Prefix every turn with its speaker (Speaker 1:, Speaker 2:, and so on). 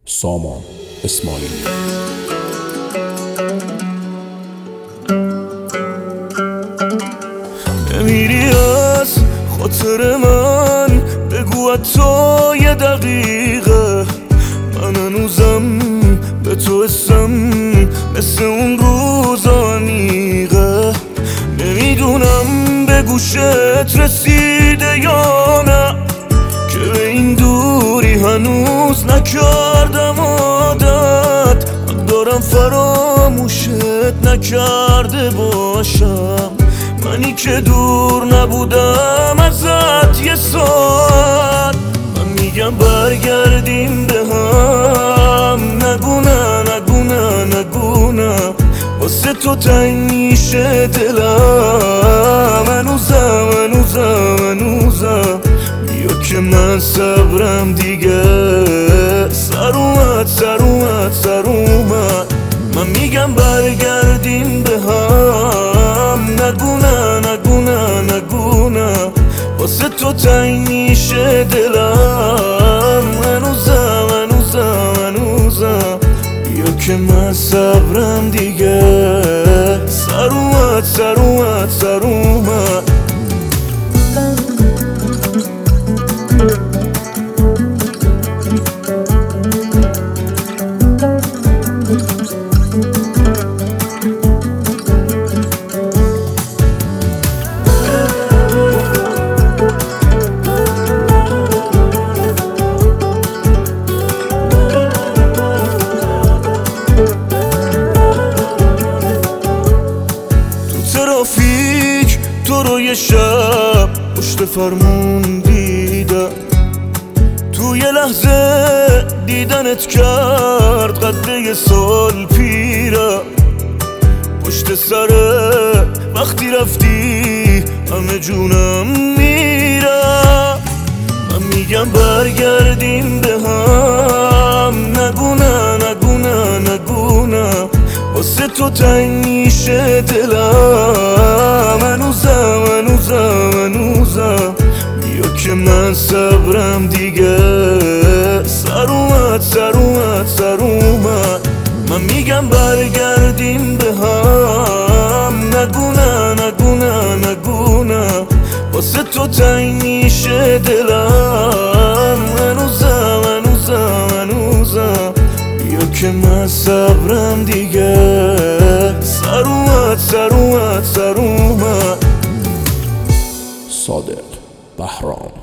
Speaker 1: سامان اسماعیلی.
Speaker 2: نمیری از خاطر من، بگو حتی یه دقیقه. من هنوزم به تو حسم مثل اون روزا عمیقه. نمیدونم به گوشت رسیده یا نه، که به این دوری هنوز نکردم عادت. دارم فراموشت نکرده باشم، منی که دور نبودم ازت یه ساعت. من میگم برگردیم به هم، نگونه نگونه نگونه، واسه تو تنگ میشه دلم. هنوزم بیا که من صبرم دیگه سر اومد. من میگم برگردیم به هم، نگونه واسه تو تنگ میشه دلم. هنوزم بیا که من صبرم دیگه سر اومد. ترافیک تو رو یه شب پشت فرمون دیدم، تو یه لحظه دیدنت کرد قد یه سال پیرم. پشت سره وقتی رفتی همه جونم میرم. من میگم برگردیم به هم، نگونه واسه تو تنگ میشه دلم. هنوزم بیا که من صبرم دیگه سر اومد. من میگم برگردیم به هم، نگونه واسه تو تنگ میشه دلم. هنوزم بیا که من صبرم دیگه سر اومد.
Speaker 1: صادق بهرام.